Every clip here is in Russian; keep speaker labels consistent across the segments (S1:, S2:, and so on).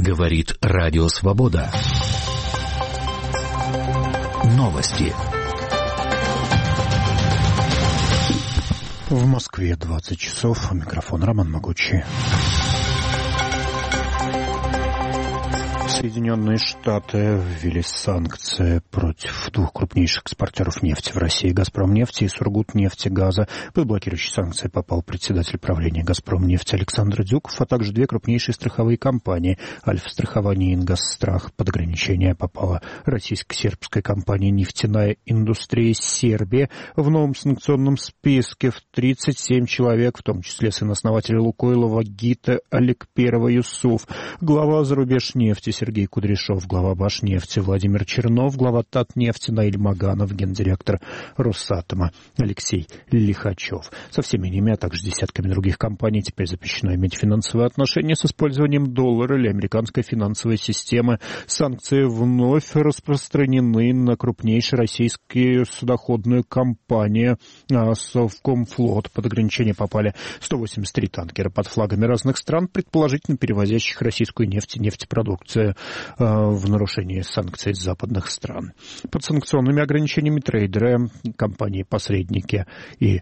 S1: Говорит Радио Свобода. Новости.
S2: В Москве 20 часов. Микрофон Роман Могучий. Соединенные Штаты ввели санкции против двух крупнейших экспортеров нефти в России, «Газпромнефти» и «Сургутнефтегаза». Под блокирующие санкции попал председатель правления «Газпромнефти» Александр Дюков, а также две крупнейшие страховые компании «Альфа-страхование» и «Ингосстрах». Под ограничение попала российско-сербская компания «Нефтяная индустрия Сербия». В новом санкционном списке в 37 человек, в том числе сын основателя «Лукойла» Вагита Аликперова Юсуф, глава «Зарубежнефти» Сергей Кудряшов, глава «Башнефти» Владимир Чернов, глава «Татнефти» Наиль Маганов, гендиректор «Росатома» Алексей Лихачев. Со всеми ними, а также десятками других компаний теперь запрещено иметь финансовые отношения с использованием доллара или американской финансовой системы. Санкции вновь распространены на крупнейшую российскую судоходную компанию Совкомфлот. Под ограничение попали 183 танкера под флагами разных стран, предположительно перевозящих российскую нефть и нефтепродукцию в нарушении санкций западных стран. Под санкционными ограничениями трейдеры, компании-посредники и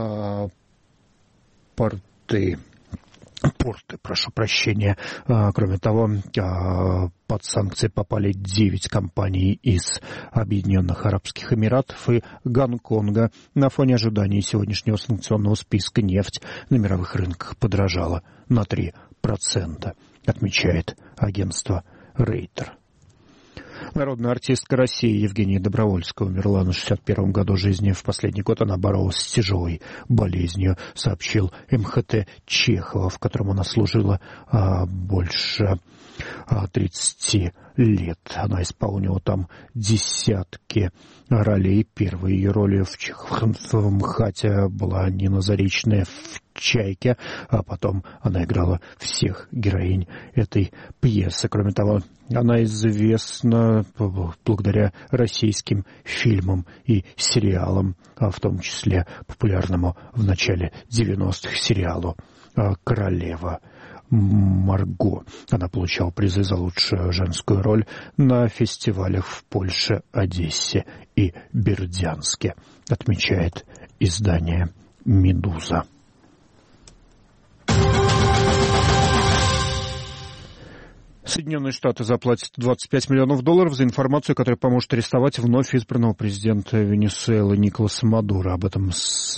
S2: порты, прошу прощения. Кроме того, под санкции попали 9 компаний из Объединенных Арабских Эмиратов и Гонконга. На фоне ожиданий сегодняшнего санкционного списка нефть на мировых рынках подорожала на 3%, отмечает агентство Рейтер. Народная артистка России Евгения Добровольская умерла на 61-м году жизни. В последний год она боролась с тяжелой болезнью, сообщил МХТ Чехова, в котором она служила больше 30 лет. Она исполнила там десятки ролей. Первой ее ролью в Чеховском МХАТе была Нина Заречная в «Чайке», а потом она играла всех героинь этой пьесы. Кроме того, она известна благодаря российским фильмам и сериалам, в том числе популярному в начале 90-х сериалу «Королева Марго». Она получала призы за лучшую женскую роль на фестивалях в Польше, Одессе и Бердянске, отмечает издание «Медуза». Соединенные Штаты заплатят $25 миллионов за информацию, которая поможет арестовать вновь избранного президента Венесуэлы Николаса Мадуро. Об этом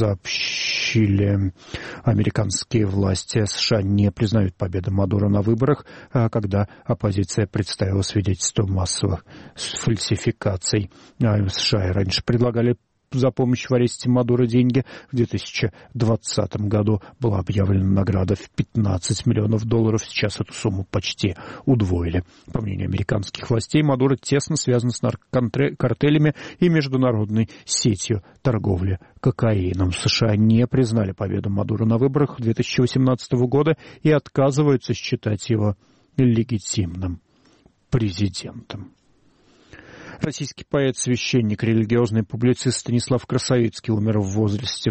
S2: сообщили американские власти. США не признают победу Мадуро на выборах, когда оппозиция представила свидетельство массовых фальсификаций. США и раньше предлагали за помощь в аресте Мадуро деньги. В 2020 году была объявлена награда в $15 миллионов. Сейчас эту сумму почти удвоили. По мнению американских властей, Мадуро тесно связан с наркокартелями и международной сетью торговли кокаином. США не признали победу Мадуро на выборах 2018 года и отказываются считать его легитимным президентом. Российский поэт, священник, религиозный публицист Станислав Красовицкий умер в возрасте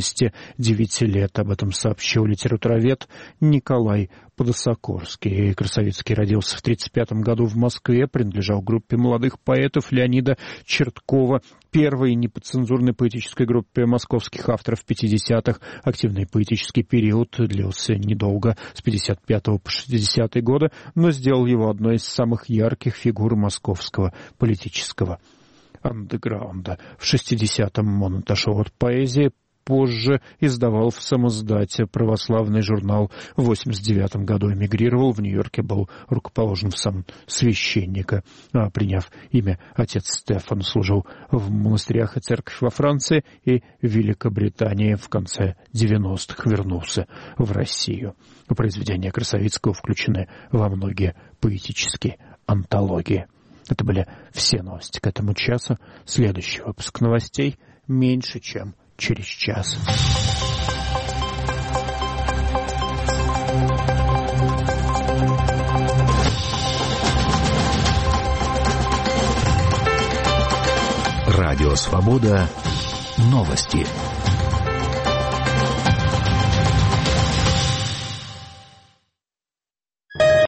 S2: 89 лет. Об этом сообщил литературовед Николай Подосокорский. Красовицкий родился в 1935 году в Москве, принадлежал группе молодых поэтов Леонида Черткова, первой неподцензурной поэтической группе московских авторов 50-х. Активный поэтический период длился недолго, с 55 по 60 годы, но сделал его одной из самых ярких фигур московского политического андеграунда. В 60-м он отошел от поэзии, позже издавал в самоздате православный журнал. В 89 году эмигрировал, в Нью-Йорке был рукоположен в сан священника. Приняв имя отец Стефан, служил в монастырях и церковь во Франции и Великобритании. В конце 90-х вернулся в Россию. Произведения Красовицкого включены во многие поэтические антологии. Это были все новости к этому часу. Следующий выпуск новостей меньше, чем через час.
S1: Радио Свобода. Новости.